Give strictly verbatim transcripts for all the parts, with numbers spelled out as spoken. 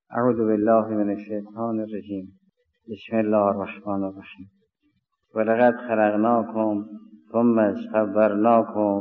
اعوذ بالله من الشیطان الرجیم. بسم الله الرحمن الرحیم. ولقد خلقناکم ثم صورناکم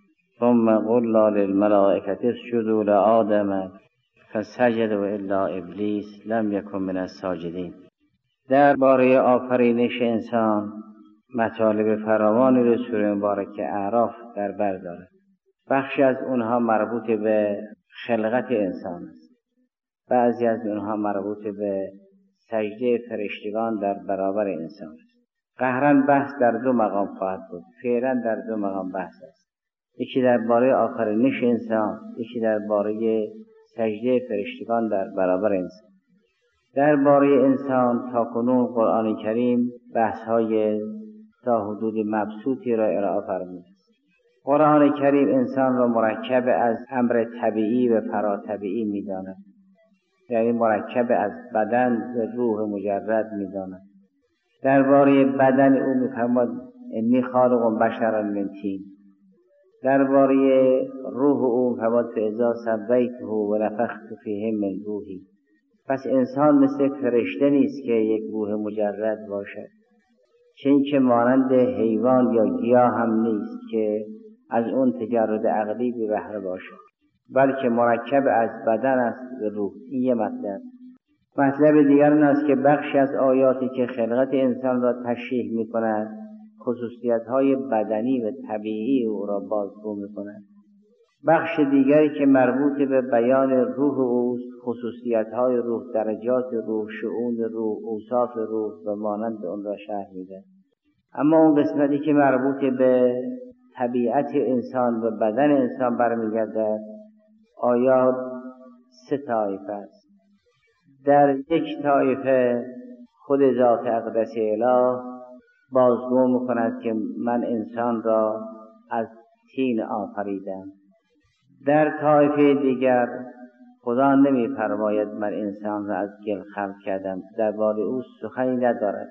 ثم قلنا للملائکة اسجدوا لآدم فسجدوا الا ابلیس لم یکن من الساجدین. درباره آفرینش انسان مطالب فراوانی رو سوره مبارکه اعراف در بر دارد. بخشی از اونها مربوط به خلقت انسان است، بعضی از اونها مربوط به سجده فرشتگان در برابر انسان است. قهراً بحث در دو مقام خواهد بود. فعلا در دو مقام بحث است، یکی درباره آفرینش انسان، یکی درباره سجده فرشتگان در برابر انسان. درباره انسان تاکنون قرآن کریم بحث‌های تا حدود مبسوطی را ارائه فرموده است. قرآن کریم انسان را مرکب از امر طبیعی و پراطبیعی می‌داند، یعنی مرکب از بدن و روح مجرد می‌داند. درباره بدن او می‌فرماید انی خالق بشرا من طین. درباره روح او می‌فرماید فاذا سویته و نفخت فیه من روحی. پس انسان مثل فرشته نیست که یک روح مجرد باشد، چه اینکه مانند حیوان یا گیاه هم نیست که از اون تجرد عقلی بی بهره باشد، بلکه مرکب از بدن است و روح. این یه مطلب. مطلب دیگر این است که بخشی از آیاتی که خلقت انسان را تشریح می کند خصوصیت‌های بدنی و طبیعی او را بازگو می کند. بخش دیگری که مربوط به بیان روح اوست خصوصیت‌های روح، درجات روح، شؤون روح، اوصاف روح و مانند اون را شرح می‌دهد. اما اون قسمتی که مربوط به طبیعت انسان و بدن انسان برمیگردد، آیات سه طایفه است. در یک طایفه خود ذات اقدس اله بازگو می‌کند که من انسان را از طین آفریدم. در طایفه دیگر خدا نمی‌فرماید من انسان را از گل خلق کردم، درباره او سخنی ندارد،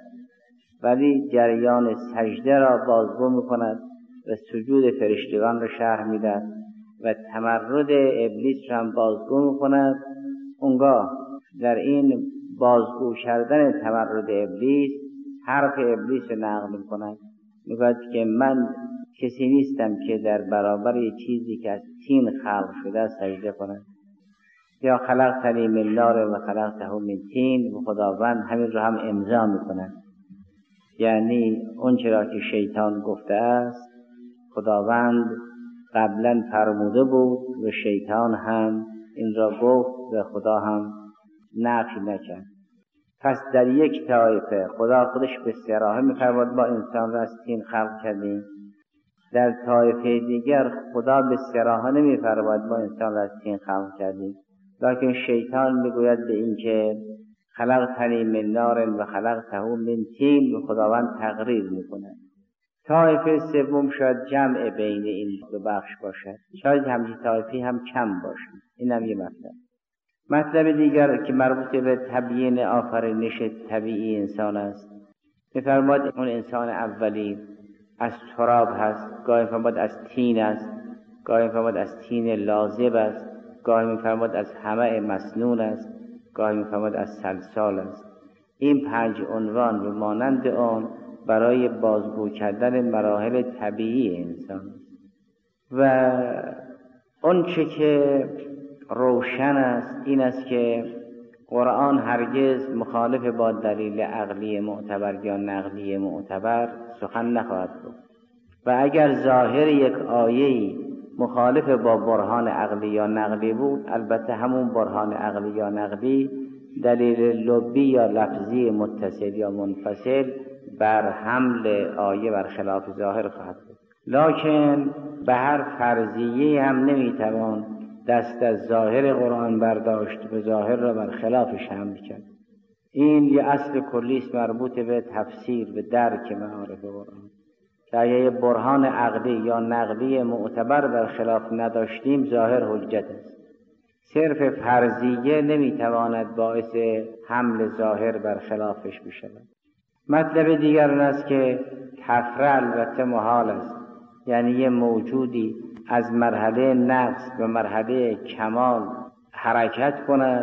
ولی جریان سجده را بازگو می‌کند و سجود فرشتگان را شرح می‌دهد و تمرد ابلیس را هم بازگو می‌کند. اونگاه در این بازگو کردن تمرد ابلیس حرف ابلیس را نقل می‌کند، می‌گوید که من کسی نیستم که در برابر چیزی که از طین خلق شده سجده کنم. یا خلقتنی من نار و خلقته من طین، و خداوند همین رو هم امضا می‌کند. یعنی اون چرا که شیطان گفته است خداوند قبلا فرموده بود و شیطان هم این را گفت و خدا هم نفی نکرد. پس در یک طایفه خدا خودش به صراحه می‌فرماید با انسان را از طین خلق کردیم. در طایفه دیگر خدا به صراحه نمی‌فرماید با انسان را از طین خلق کردیم، لکن شیطان میگوید به این که خلقتنی من نار و خلقته من طین، و خداوند تقریر می‌کند. طایفه سوم شاید جمع بین این دو بخش باشد، شاید همچین طایفه هم کم باشد. این هم یه مطلب. مطلب دیگر که مربوط به تبیین آفرینش طبیعی انسان است، می‌فرماید اون انسان اولی از تراب هست، گاهی می‌فرماید از طین است، گاهی می‌فرماید از طین لازب است، گاهی می‌فرماید از حمأ مسنون است، گاهی می‌فرماید از صلصال است. این پنج عنوان و مانند آن برای بازگو کردن مراحل طبیعی انسان و اون چه که روشن است این است که قرآن هرگز مخالف با دلیل عقلی معتبر یا نقلی معتبر سخن نخواهد بود، و اگر ظاهر یک آیه‌ای مخالف با برهان عقلی یا نقلی بود، البته همون برهان عقلی یا نقلی دلیل لبی یا لفظی متصل یا منفصل بر حمل آیه بر خلاف ظاهر خواهد بود. لکن به هر فرضیه هم نمیتوان دست از ظاهر قرآن برداشت و ظاهر را بر خلافش حمل کرد. این یه اصل کلی است مربوط به تفسیر و درک معارف قرآن، که اگه برهان عقلی یا نقلی معتبر بر خلاف نداشتیم ظاهر حجت است. صرف فرضیه نمیتواند باعث حمل ظاهر بر خلافش بشود. مطلب دیگر این است که کفر البته محال است، یعنی یه موجودی از مرحله نقص به مرحله کمال حرکت کند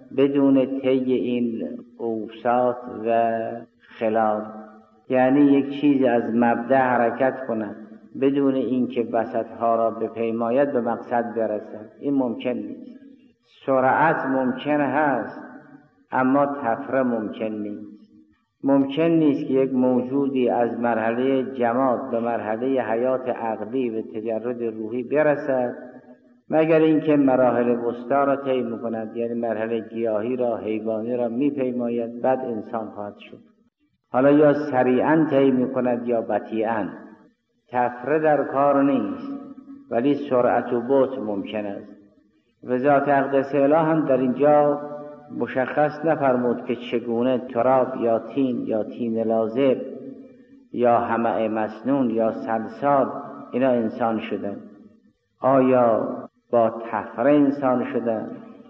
بدون طی این اوساط و خلال، یعنی یک چیز از مبدأ حرکت کند بدون اینکه وسطها را بپیماید به مقصد برسد، این ممکن نیست. سرعت ممکن هست اما طفره ممکن نیست. ممکن نیست که یک موجودی از مرحله جماد به مرحله حیات عقلی و تجرد روحی برسد مگر اینکه مراحل وسطا را طی می‌کند، یعنی مرحله گیاهی را، حیوانی را میپیماید، بعد انسان خواهد شد. حالا یا سریعا طی می‌کند یا بطیئا، طفره در کار نیست، ولی سرعت و بطء ممکن است. و ذات اقدس اله هم در اینجا مشخص نفرمود که چگونه تراب یا تین یا تین لازب یا حمأ مسنون یا سلسال اینا انسان شدن. آیا با طفره انسان شدن؟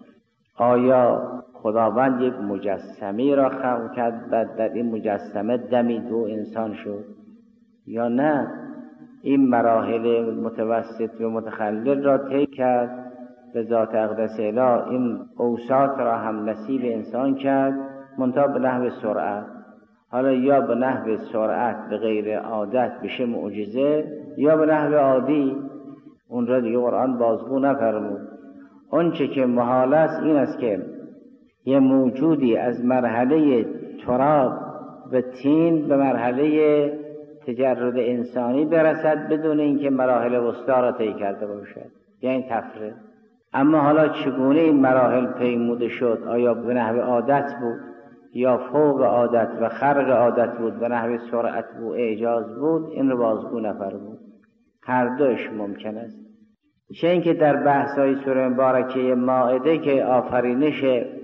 آیا خداوند یک مجسمه را خلق کرد بعد در این مجسمه دمید و انسان شد؟ یا نه، این مراحل متوسط و متخلل را طی کرد، به ذات اقدس اله این اوساط را هم نصیب انسان کرد، منتها به نحو سرعت. حالا یا به نحو سرعت به غیر عادت بشه معجزه، یا به نحو عادی، اون را دیگه قرآن بازگو نفرمود. اون چه که محال است این است که یه موجودی از مرحله تراب و تین به مرحله تجرد انسانی برسد بدون اینکه مراحل وسطا را طی کرده باشد، یعنی طفره. اما حالا چگونه این مراحل پیموده شد؟ آیا به نحو عادت بود یا فوق عادت و خرق عادت بود، به نحو سرعت و اعجاز بود؟ این رو بازگو نفرمود. هر دوش ممکن است. چه اینکه در بحث‌های سوره مبارکه مائده که آفرینش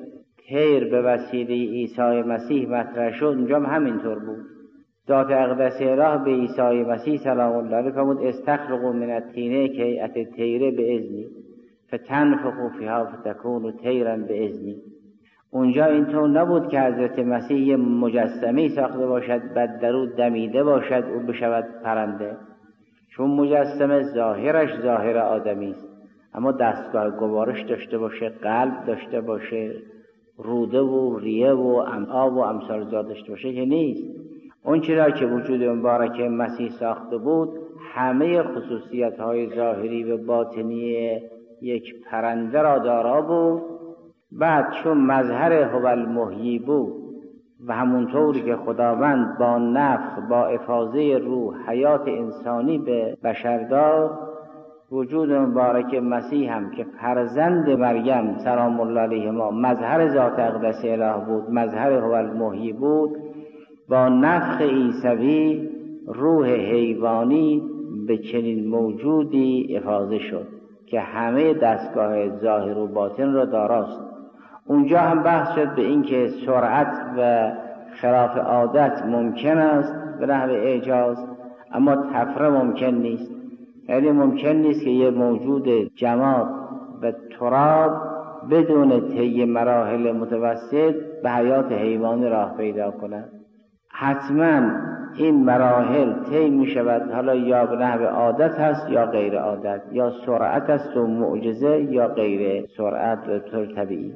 طیر به وسیله عیسی مسیح مطرح شد، اونجا هم همینطور بود. ذات اقدس اله به عیسی مسیح سلام الله علیه فرمود استخرجوا من الطین کهیئة الطیر باذنی فتنفخوا فیها فتکون طیرا باذنی. اونجا اینطور نبود که حضرت مسیح مجسمه ساخته باشد بعد در او دمیده باشد او بشود پرنده، چون مجسمه ظاهرش ظاهر آدمی است، اما دستگاه گوارش داشته باشه، قلب داشته باشه، روده و ریه و امعا و امثال ذات داشته باشه که نیست. اون چرا که وجود مبارک مسیح ساخته بود همه خصوصیت های ظاهری و باطنی یک پرنده را دارا بود. بعد چون مظهر هو المحیی بود و همونطوری که خداوند با نفخ با افاضه روح حیات انسانی به بشر داد، وجود مبارک مسیح هم که فرزند مریم سلام الله علیهما مظهر ذات اقدس اله بود، مظهر هو المحیی بود، با نفخ عیسوی روح حیوانی به چنین موجودی افاضه شد که همه دستگاه ظاهر و باطن را داراست. اونجا هم بحث شد به این که سرعت و خلاف عادت ممکن است به نحو اعجاز، اما طفره ممکن نیست. یعنی ممکن نیست که یه موجود جماد و تراب بدون طی مراحل متوسط به حیات حیوانی راه پیدا کند. حتما این مراحل طی می شود، حالا یا به نحو عادت هست یا غیر عادت، یا سرعت است و معجزه یا غیر سرعت و طور طبیعی.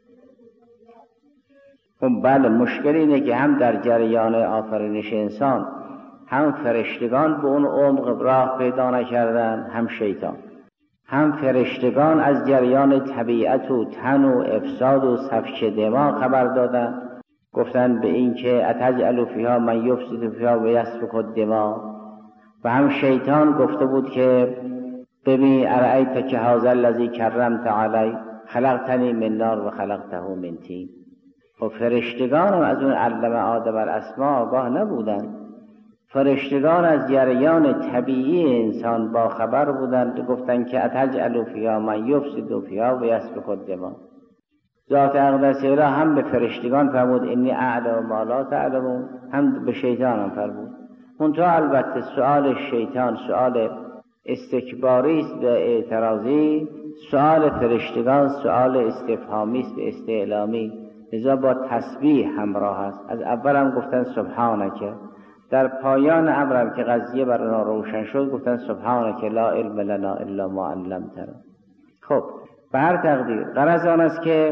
خب بله، مشکل اینه که هم در جریان آفرینش انسان هم فرشتگان به اون عمق راه پیدا نکردن، هم شیطان. هم فرشتگان از جریان طبیعت و تن و افساد و سفک دماغ خبر دادن، گفتن به این که اتجعل فیها من یفسد فیها و یسفک الدماء. و هم شیطان گفته بود که ببین ارأیت که هذا الذی کرمت علی خلقتنی من نار و خلقته من طین. و فرشتگان هم از اون علم آدم الاسماء آگاه نبودن. فرشتگان از جریان طبیعی انسان با خبر بودند، گفتن که اتجعل فیها من یفسد فیها و یسفک الدماء. ذات اقدس اله هم به فرشتگان فرمود انی اعلم ما لا تعلمون، هم به شیطان هم فرمود. منتها البته سؤال شیطان سؤال استکباری است و اعتراضی، سؤال فرشتگان سؤال استفهامی است و استعلامی، لذا با تسبیح همراه است. از اول هم گفتن سبحانک، در پایان امرم که قضیه برای روشن شد گفتن سبحانک لا علم لنا الا ما علمتنا. خب به هر تقدیر غرض آن است که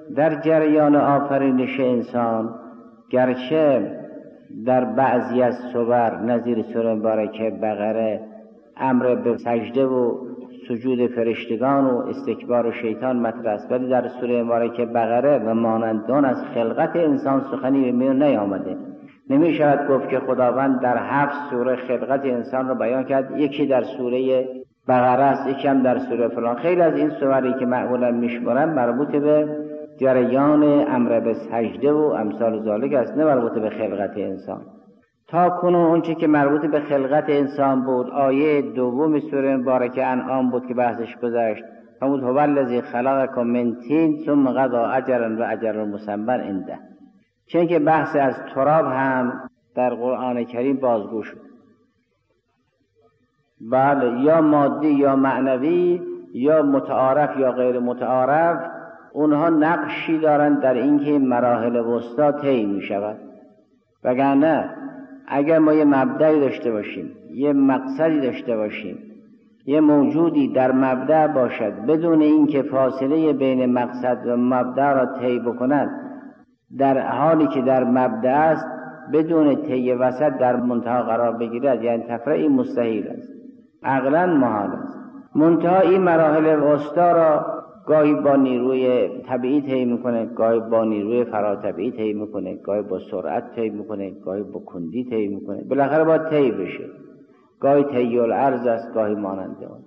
در جریان آفرینش انسان گرچه در بعضی از سور نظیر سوره مبارکه بقره امر به سجده و سجود فرشتگان و استکبار و شیطان مطرح است، ولی در سوره مبارکه بقره و مانندان از خلقت انسان سخنی به میان نیامده. نمی شود گفت که خداوند در هفت سوره خلقت انسان رو بیان کرد، یکی در سوره بقره است، یکی هم در سوره فلان. خیلی از این سوری که معمولا میشمارن مربوط به جریان امر به سجده و امثال ذالک است، نه مربوط به خلقت انسان. تا کنون اونچه که مربوط به خلقت انسان بود آیه دوم سوره مبارکه انعام بود که بحثش گذشت، فرمود هو الذی خلقکم من طین ثم قضی اجلا و اجل مسمى عنده. چون که بحث از تراب هم در قرآن کریم بازگو شد. بله، یا مادی یا معنوی یا متعارف یا غیر متعارف، اونها نقشی دارند در اینکه مراحل وسطا طی می شود. وگرنه اگر ما یه مبدأی داشته باشیم، یه مقصدی داشته باشیم، یه موجودی در مبدأ باشد بدون اینکه فاصله بین مقصد و مبدأ را طی بکند، در حالی که در مبدأ است بدون طی وسط در منتها قرار بگیرد، یعنی تفرعی مستحیل است، عقلاً محال است. منتها این مراحل وسطا را گاهی با نیروی طبیعی طی میکنه، گاهی با نیروی فراطبیعی طی میکنه، گاهی با سرعت طی میکنه، گاهی با کندی طی میکنه، بالاخره باید طی بشه. گاهی طی الارض است، گاهی ماننده آن.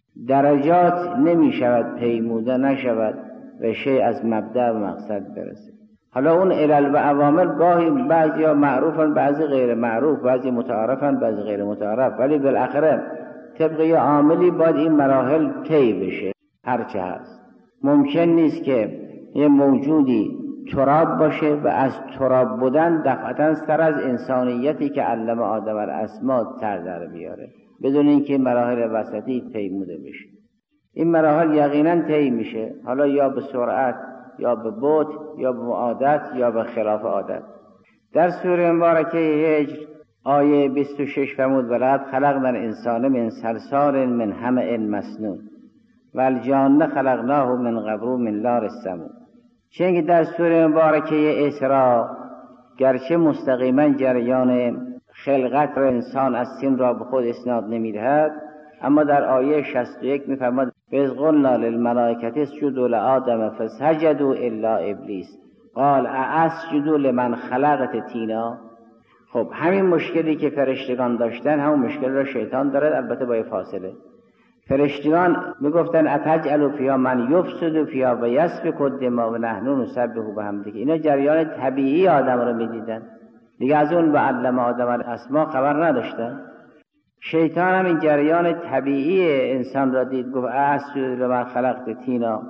درجات نمیشود پیموده نشود و شیء از مبدأ و مقصد برسه. حالا اون علل و عوامل گاهی بعضی ها معروفن، بعضی غیر معروف، بعضی متعارفن، بعضی غیر متعارف، ولی بالاخره طبق یه عاملی باید این مراحل طی بشه. هرچه هست ممکن نیست که یه موجودی تراب باشه و از تراب بودن دفعتاً سر از انسانیتی که علم آدم الاسماء تر در بیاره بدون اینکه مراحل وسطی پیموده بشه. این مراحل یقیناً طی میشه، حالا یا به سرعت یا به بعد یا به عادت یا به خلاف عادت. در سوره مبارکه هجر آیه بیست و شش فرمود ولقد خلقنا الانسان من صلصال من حمأ مسنون و الجان خلقناه من قبل من نار السموم. چون که در سوره مبارکه اسراء گرچه مستقیما جریان خلقت را انسان از سین را به خود اسناد نمیدهد، اما در آیه شصت و یک میفرماد وَإِذْ قُلْنَا لِلْمَلَائِكَةِ اسْجُدُوا لِآدَمَ فَسَجَدُوا إِلَّا إِبْلِيسَ قال أَأَسْجُدُ لمن خلقت طینا. خب همین مشکلی که فرشتگان داشتن همون مشکل را شیطان دارد، البته با فاصله. فرشتگان میگفتن اتجعل فیها من یفسد فیها و یسفک الدماء و نحن نسبح بحمدک. اینا جریان طبیعی آدم رو میدیدن دیگه، از اون به علم آدم الاسماء خبر نداشتن. شیطان هم این جریان طبیعی انسان را دید، گفت اسجد لمن خلقت طینا،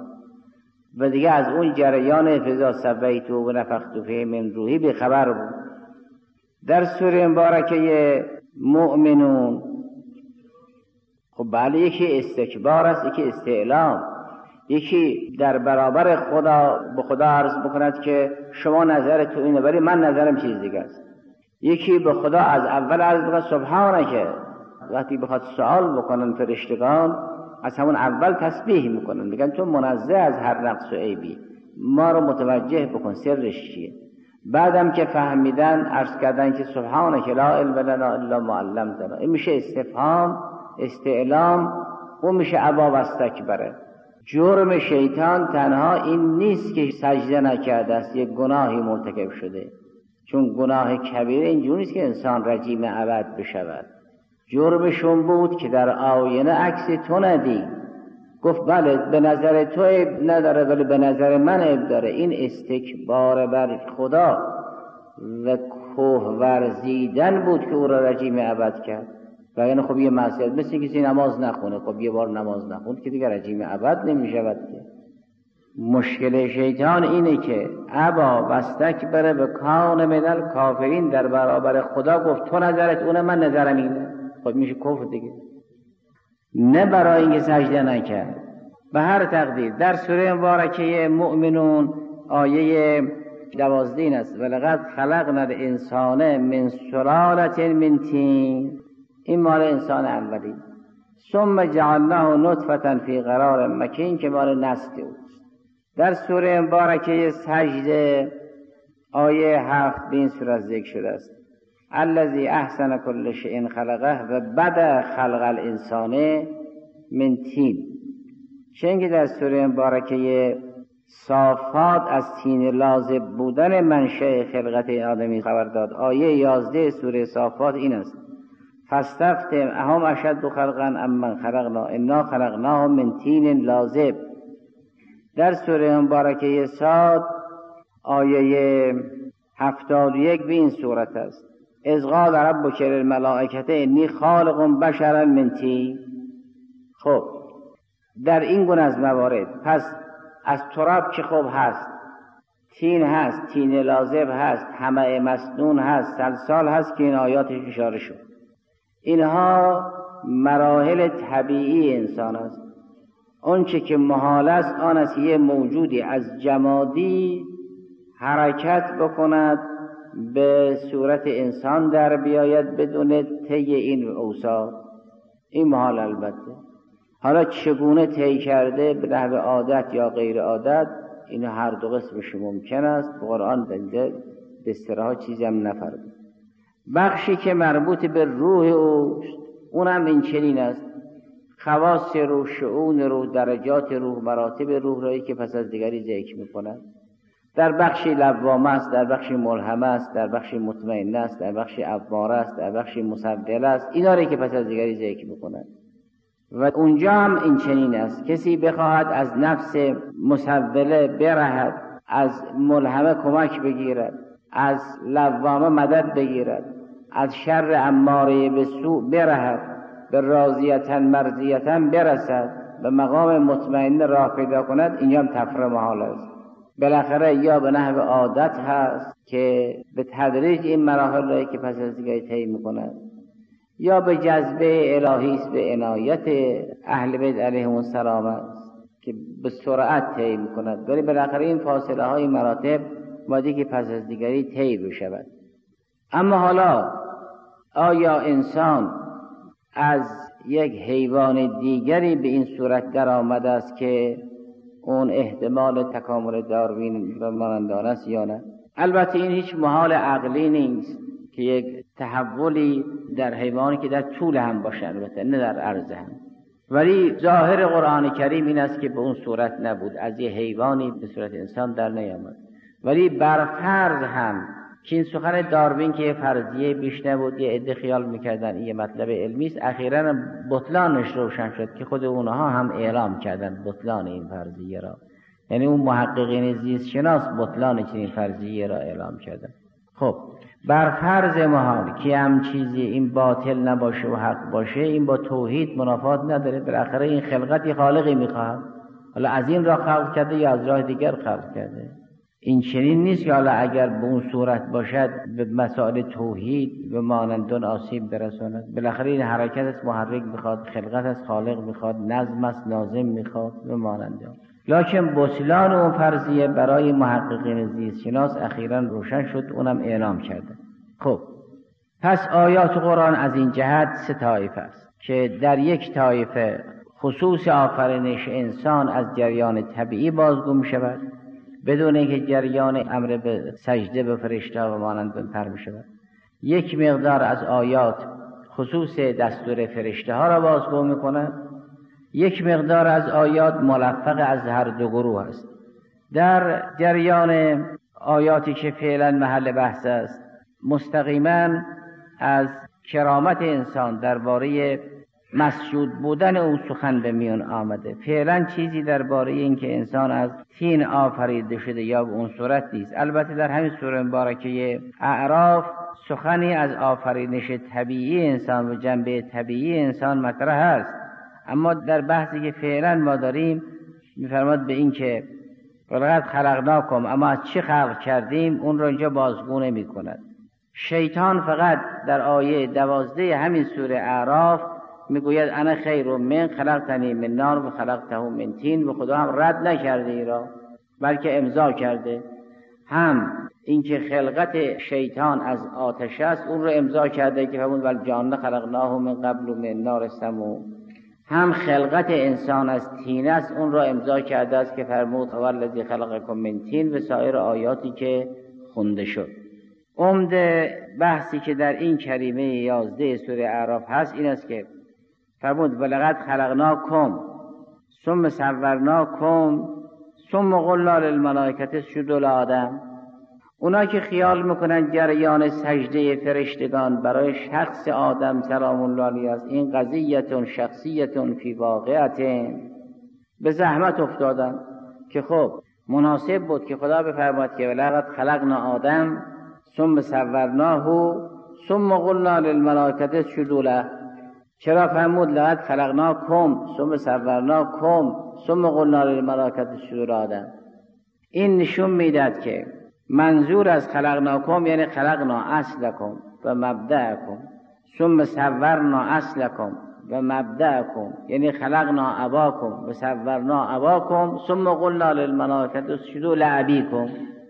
و دیگه از اون جریان فضا سویت و نفخت فیه من روحی به خبر بود. در سوره مبارکه مؤمنون خب بله، یکی استکبار است، یکی استعلام، یکی در برابر خدا به خدا عرض بکند که شما نظر تو اینه ولی من نظرم چیز دیگه است. یکی به خدا از اول عرض بکند سبحانکه، وقتی بخواد سوال بکنن فرشتگان از همون اول تسبیح میکنن، میگن تو منزه از هر نقص و عیبی، ما رو متوجه بکن سرش چیه. بعدم که فهمیدن عرض کردن که سبحانک لا علم لنا الا ما علمتنا. این میشه استفهام، استعلام، اون میشه ابا و استکبره. جرم شیطان تنها این نیست که سجده نکرده است، یک گناهی مرتکب شده، چون گناه کبیره اینجور نیست که انسان رجیم ابد بشود. جرمشون بود که در آینه عکس تو ندید، گفت بله به نظر تو عیب نداره ولی به نظر من عیب داره. این استکبار بر خدا و کوه ورزیدن بود که او را رجیم ابد کرد. و یعنی خب یه معصیت مثل کسی نماز نخونه، خب یه بار نماز نخوند که دیگه رجیم ابد نمی شود که. مشکل شیطان اینه که ابا و استکبر به کان من الکافرین، در برابر خدا گفت تو نظرت اونه من نظرم اینه، خب میشه کفر دیگه، نه برای اینکه سجده نکرد. به هر تقدیر در سوره مبارکه مؤمنون آیه دوازده است ولقد خلقنا الانسان من سلالة من طین، این مال انسان اولی، ثم جعلناه نطفة فی قرار مکین که مال نسل اوست. در سوره مبارکه سجده آیه هفت به این صورت ذکر شده است: الذی احسن کل شیء خلقه و بدأ خلق الانسان من طین. چون که در سوره مبارکه صافات از طین لازب بودن منشأ خلقت آدمی خبر داد. آیه یازده سوره صافات این است: فاستفتهم اهم اشد خلقا ام من خلقنا انا خلقناهم من طین لازب. در سوره مبارکه صاد آیه هفتاد و یک به این صورت است: اذ قال ربک للملائکة انی خالق بشرا من طین. خب در این گونه از موارد پس از تراب که خوب هست، طین هست، طین لازب هست، حمأ مسنون هست، سلسال هست که این آیاتش اشاره شد. اینها مراحل طبیعی انسان است. اون چه که محال است آن است یه موجودی از جمادی حرکت بکند به صورت انسان در بیاید بدون طی این اوصاف. این محال البته. حالا چگونه طی کرده به نحو عادت یا غیر عادت، این هر دو قسمش ممکن است. قرآن در بسترها چیزی هم نفرمود. بخشی که مربوط به روح اوست اونم این چنین است: خواص روح، شؤون روح، درجات روح، مراتب روح رایی که پس از دیگری ذکر می‌کند. در بخشی لوامه است، در بخشی ملهمه است، در بخشی مطمئن است، در بخشی اماره است، در بخشی مسبل است. اینا را که پس از دیگری ذکر می‌کند. و اونجا هم این چنین است: کسی بخواهد از نفس مسبله برهد، از ملهمه کمک بگیرد، از لوامه مدد بگیرد، از شر اماره به سوء برهد، به راضیتن مرضیتن برسد، به مقام مطمئن راه پیدا کند، اینجا هم تفره محال است. بالاخره یا به نحو عادت هست که به تدریج این مراحل را که پس از دیگری طی می‌کند، یا به جذبه الهی است، به عنایت اهل بیت علیهم السلام است که به سرعت طی می‌کند. ولی بالاخره این فاصله های مراتب مادی که پس از دیگری طی بشود. اما حالا آیا انسان از یک حیوان دیگری به این صورت در آمده است که اون احتمال تکامل داروین را مانند آن است یا نه؟ البته این هیچ محال عقلی نیست که یک تحولی در حیوانی که در طول هم باشه، البته نه در عرض هم. ولی ظاهر قرآن کریم این است که به اون صورت نبود، از یه حیوانی به صورت انسان در نیامد. ولی برفرض هم که این سخن داروین که فرضیه بیش نبود، یه عده خیال میکردن این یه مطلب علمی است، اخیراً بطلانش روشن شد که خود اونها هم اعلام کردن بطلان این فرضیه را. یعنی اون محققین زیست شناس بطلان چنین فرضیه را اعلام کردن. خب برفرض محال که هم چیزی این باطل نباشه و حق باشه، این با توحید منافات نداره. بالاخره این خلقتی خالقی میخواهد، حالا از این را خلق کرده یا از راه دیگر خلق کرده. این چنین نیست که حالا اگر به اون صورت باشد به مسائل توحید و مانندون آسیب برساند. بالاخره این حرکت است، محرک میخواد، خلقت است، خالق میخواد، نظم است، ناظم میخواد و مانندون. لکن بطلان اون فرضیه برای محققین زیست شناس اخیراً روشن شد، اونم اعلام کرده. خب پس آیات قرآن از این جهت سه طایفه است که در یک طایفه خصوص آفرینش انسان از جریان طبیعی بازگو می شود بدون اینکه جریان امر به سجده به فرشته و مانند پر می شود. یک مقدار از آیات خصوص دستور فرشته ها را بازگو می کند. یک مقدار از آیات ملفق از هر دو گروه است. در جریان آیاتی که فعلا محل بحث است مستقیما از کرامت انسان درباره مسجود بودن او سخن به میان آمده. فعلا چیزی درباره این که انسان از طین آفریده شده یا به اون صورت نیست. البته در همین سوره مبارکه اعراف سخنی از آفرینش طبیعی انسان و جنبه طبیعی انسان مطرح است، اما در بحثی که فعلا ما داریم می‌فرماد به این که ولقد خلقناکم، اما از چه خلق کردیم اون را اینجا بازگو نمی‌کند. شیطان فقط در آیه دوازده همین سوره اعراف میگوید انا خیر من خلقتنی من نار و خلقته من طین، و خدا هم رد نکرده ای را بلکه امضا کرده. هم اینکه خلقت شیطان از آتش است اون رو امضا کرده که همون ول جان خلقناه من قبل من نار سموم. هم خلقت انسان از طین است، اون را امضا کرده است که فرمود والذی خلقکم من طین و سایر آیاتی که خونده شد. عمده بحثی که در این کریمه یازده سوره اعراف هست این است که فرمود ولقد خلقناکم ثم صورناکم ثم قلنا للملائکه اسجدوا لآدم. اونا که خیال میکنن جریان سجده فرشتگان برای شخص آدم سلام الله علیه است، این قضیه شخصیت فی واقعیت، به زحمت افتادن که خب مناسب بود که خدا بفرماید که ولقد خلقنا آدم ثم صورناه ثم قلنا للملائکه اسجدوا له. چرا فرمود لقد خلقناکم ثم صورناکم ثم قلنا للملائکه اسجدوا لآدم؟ این نشون میداد که منظور از خلقناکم یعنی خلقنا اصلکم و مبدأکم، ثم صورنا اصلکم و مبدأکم یعنی خلقنا اباکم و صورنا اباکم ثم قلنا للملائکه اسجدوا لابیکم.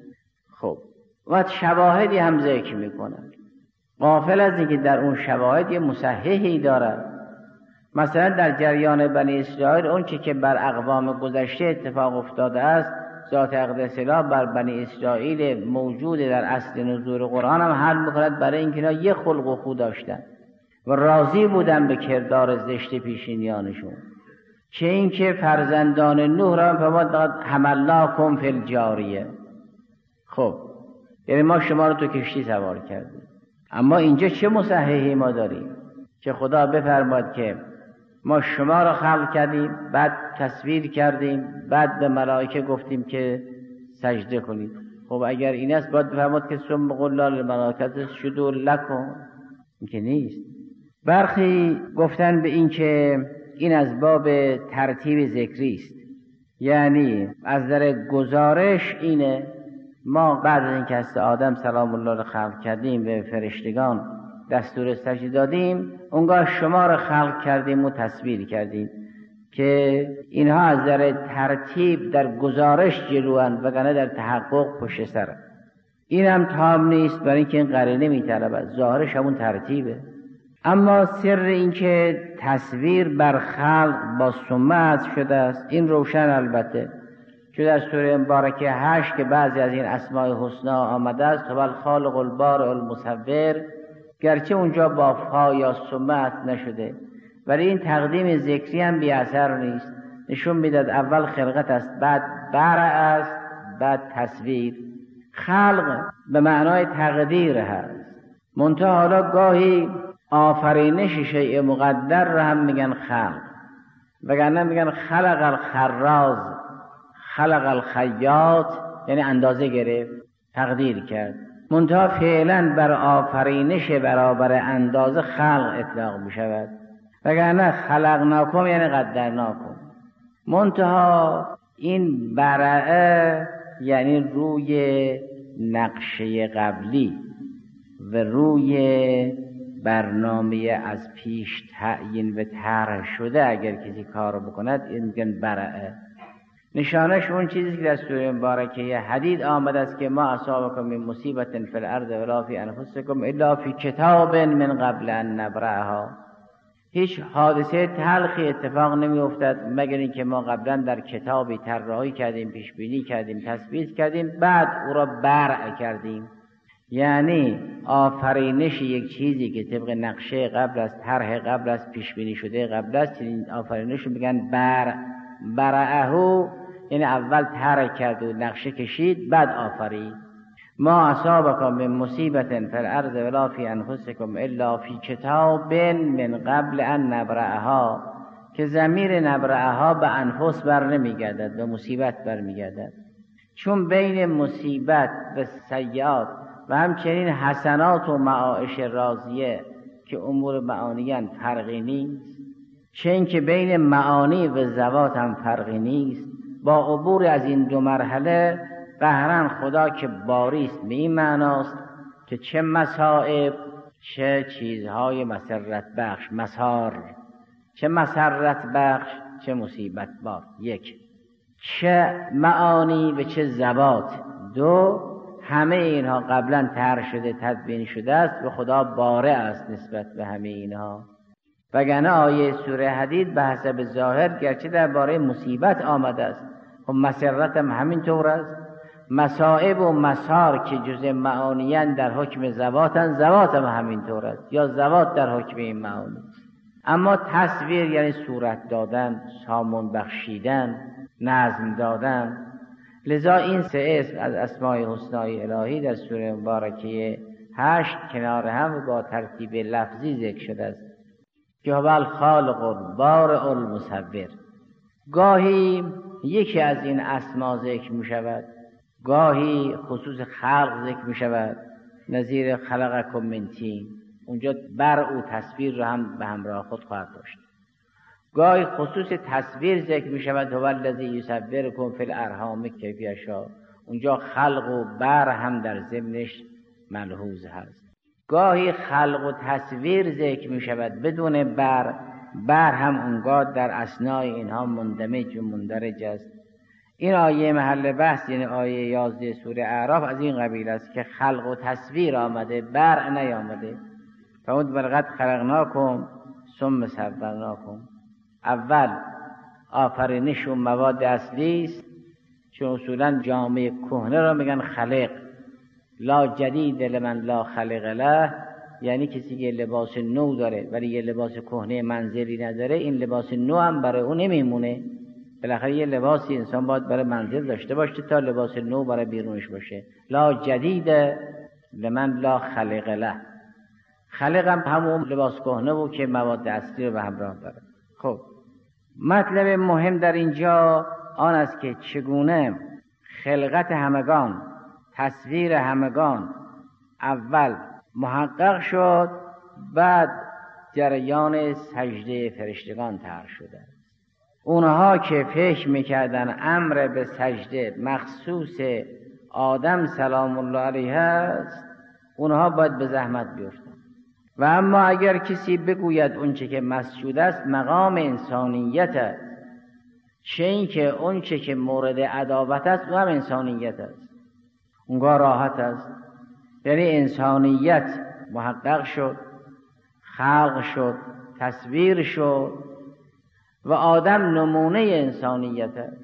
خب و شواهدی هم ذکر میکنن، غافل از اینکه در اون شواهد یه مصححی دارد. مثلا در جریان بنی اسرائیل اون چی که بر اقوام گذشته اتفاق افتاده است، ذات اقدس الله بر بنی اسرائیل موجود در اصل نزول قرآن هم حل میکند برای اینکه اینا یه خلق و خو داشتن و راضی بودن به کردار زشت پیشینیانشون، که اینکه فرزندان نوح را فرمود حملناکم فی الجاریه. خب یعنی ما شما رو تو کشتی سوار کردیم. اما اینجا چه مصححی ما داریم که خدا بفرماد که ما شما را خلق کردیم، بعد تصویر کردیم، بعد به ملائکه گفتیم که سجده کنید. خب اگر این است باید بفرماد که ثم قلنا للملائکه اسجدوا لکم، این که نیست. برخی گفتن به این که این از باب ترتیب ذکری است، یعنی از در گزارش اینه ما بعد از اینکه از آدم سلام الله را خلق کردیم به فرشتگان دستور سجده دادیم، اونگاه شما را خلق کردیم و تصویر کردیم، که اینها از در ترتیب در گزارش جلوان وگرنه در تحقق پشت سر. این هم تام نیست برای اینکه این قرینه میطلبد، ظاهرش همون ترتیبه. اما سر این که تصویر بر خلق با ثم شده است این روشن البته، که در سوره مبارکه هشت که بعضی از این اسماء حسنا آمده است و الخالق البارئ المصور، گرچه اونجا با فا یا ثم نشده ولی این تقدیم ذکری هم بی اثر نیست، نشون میداد اول خلقت است، بعد برع است، بعد تصویر. خلق به معنای تقدیر هست، منتها حالا گاهی آفرینش شیء مقدر را هم میگن خلق، وگرنه میگن خلق الخراز، خلق الخیاط، یعنی اندازه گرفت، تقدیر کرد. منتها فعلا بر آفرینش برابر اندازه خلق اطلاق میشود، وگرنه خلقناکم یعنی قدرناکم. منتها این برعه یعنی روی نقشه قبلی و روی برنامه از پیش تعیین و طرح شده اگر کسی کار بکند این میگن برعه. نشانش اون چیزی که در سوره مبارکه حدید آمده است که ما اصابکم من مصیبت فی الارض ولا فی انفسکم الا فی کتاب من قبل ان نبرأها. هیچ حادثه تلخی اتفاق نمی افتد مگر اینکه ما قبلا در کتابی طراحی کردیم، پیش بینی کردیم، تثبیت کردیم، بعد او را برع کردیم. یعنی آفرینش یک چیزی که طبق نقشه قبل از طرح قبل از پیش بینی شده قبل از چنین آفرینش رو میگن برع. برعه یعنی اول طرح کرد و نقشه کشید بعد آفرید. ما اصابکم من مصیبت فی الارض ولا فی انفسکم الا فی کتاب من قبل ان نبرأها، که ضمیر نبرأها به انفس بر نمیگردد، به مصیبت بر میگردد، چون بین مصیبت و سیئات و همچنین حسنات و معایش راضیه که امور معانیان فرقی نیست، چه این که بین معانی و ذوات هم فرقی نیست. با عبور از این دو مرحله قهرن خدا که باریست به این معناست که چه مصائب چه چیزهای مسرت بخش، مسار چه مسرت بخش چه مصیبت بار، یک، چه معانی و چه ذوات، دو، همه اینها قبلا طرح شده تدبین شده است و خدا باره است نسبت به همه اینها. وگرنه آیه سوره حدید به حسب ظاهر گرچه درباره مصیبت آمده است، خب مسرت هم همین طور است. مصائب و مسار که جز معانیان در حکم ذواتن، ذوات هم همین طور است، یا ذوات در حکم این معانی. اما تصویر یعنی صورت دادن، سامون بخشیدن، نظم دادن. لذا این سه اسم از اسماء حسنای الهی در سوره مبارکه هشت کنار هم با ترتیب لفظی ذکر شده است که هو الخالق البارئ المصور. گاهی یکی از این اسما ذکر می شود، گاهی خصوص خلق ذکر می شود، نظیر خلقکم من طین، اونجا بر او تصویر رو هم به همراه خود خواهد داشت. گاهی خصوص تصویر ذکر می شود، هو الذی یصورکم فی الارحام کیف یشاء، اونجا خلق و بر هم در ضمنش ملحوظ هست. گاهی خلق و تصویر ذکر می شود بدون بر، بر هم اونگاه در اثنای اینها مندمج و مندرج است. این آیه محل بحث یعنی آیه یازده سوره اعراف از این قبیل است که خلق و تصویر آمده، بر نیامده. فمود ولقد خلقناکم ثم صورناکم. اول آفرینش و مواد اصلی است، چون اصولا جامعه کهنه را میگن خلق، لا جدید لمن لا خلق له، یعنی کسی که لباس نو داره ولی یه لباس کهنه منزلی نداره، این لباس نو هم برای اون نمیمونه. بالاخره یه لباسی انسان باید برای منزل داشته باشه تا لباس نو برای بیرونش باشه. لا جدید لمن لا خلق له. خلق هم همون لباس کهنه بود که مواد اصلی رو به همراه داره. خب مطلب مهم در اینجا آن است که چگونه خلقت همگان، تصویر همگان اول محقق شد، بعد جریان سجده فرشتگان طرح شده. اونها که فکر میکردن امر به سجده مخصوص آدم سلام الله علیه است، اونها باید به زحمت بیفتن. و اما اگر کسی بگوید اونچه که مسجود است مقام انسانیت است، چه این که اونچه که مورد عداوت است او هم انسانیت است، اونگاه راحت است. یعنی انسانیت محقق شد، خلق شد، تصویر شد و آدم نمونه انسانیت است.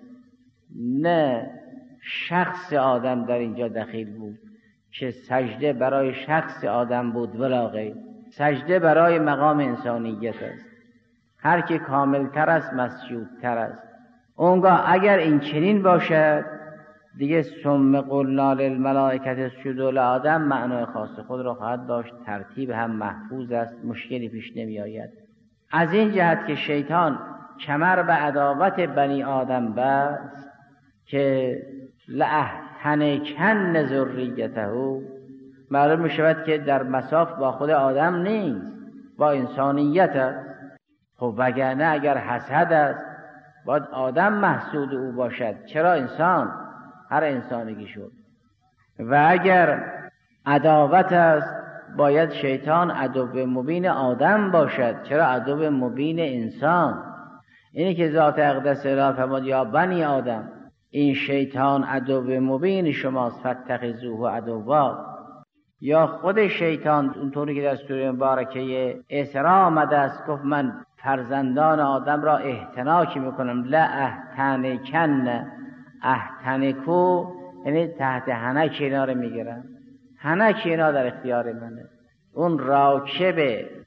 نه شخص آدم در اینجا دخیل بود که سجده برای شخص آدم بود ولا غیر، سجده برای مقام انسانیت است. هر که کامل تر است مسجود تر است. اونگاه اگر این چنین باشد دیگه ثم قلنا للملائکة اسجدوا لآدم معنای خاص خود را خواهد داشت، ترتیب هم محفوظ است، مشکلی پیش نمی آید. از این جهت که شیطان کمر به عداوت بنی آدم بست که لأحتنکن ذریته، معلوم می شود که در مصاف با خود آدم نیست، با انسانیت است. خب وگرنه اگر حسد است باید آدم محسود او باشد، چرا انسان؟ هر انسانگی شد. و اگر عداوت است باید شیطان عدو مبین آدم باشد، چرا عدو مبین انسان؟ اینی که ذات اقدس اله فرمود یا بنی آدم این شیطان عدو مبین شماست فاتخذوه عدوا. یا خود شیطان اونطوری که در سوره مبارکه اسراء آمده است گفت من فرزندان آدم را احتناک میکنم، لا احتنکن، احتنکو یعنی تحت حنک اینا رو میگیرم، حنک اینا در اختیار منه. اون راکب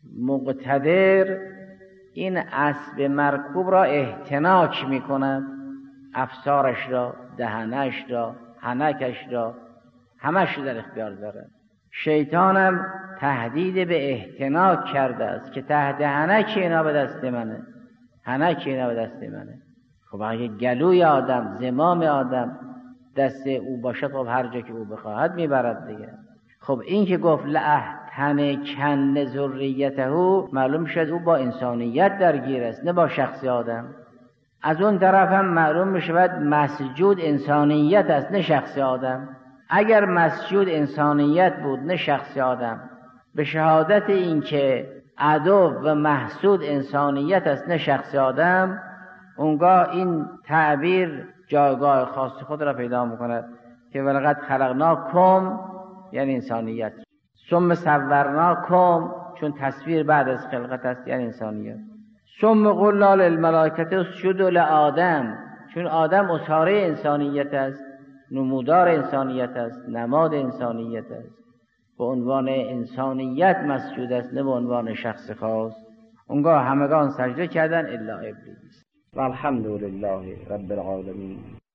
مقتدر این اسب مرکوب را احتناک میکند، افسارش را، دهنش را، حنکش را، همش در اختیار داره. شیطانم تهدید به احتناک کرده است که تحت حنک اینا به دست منه، حنک اینا به دست منه. خب اگه گلوی آدم، زمام آدم دست او باشد خب هر جا که او بخواهد میبرد دیگه. خب این که گفت لأحتنکن ذریته معلوم شد او با انسانیت درگیر است نه با شخص آدم. از اون طرف هم معلوم میشود مسجود انسانیت است نه شخص آدم. اگر مسجود انسانیت بود نه شخص آدم، به شهادت این که عدو و محسود انسانیت است نه شخص آدم، اونگاه این تعبیر جایگاه خاص خود را پیدا میکند که ولقد خلقناکم یعنی انسانیت، ثم صورناکم چون تصویر بعد از خلقت است، یعنی انسانیت. ثم قلنا للملائکه اسجدوا لآدم، چون آدم اصحاره انسانیت است، نمودار انسانیت است، نماد انسانیت است، به عنوان انسانیت مسجود است، نه به عنوان شخص خاص. اونگاه همگان سجده کردن الا ابلیس. والحمد لله رب العالمین.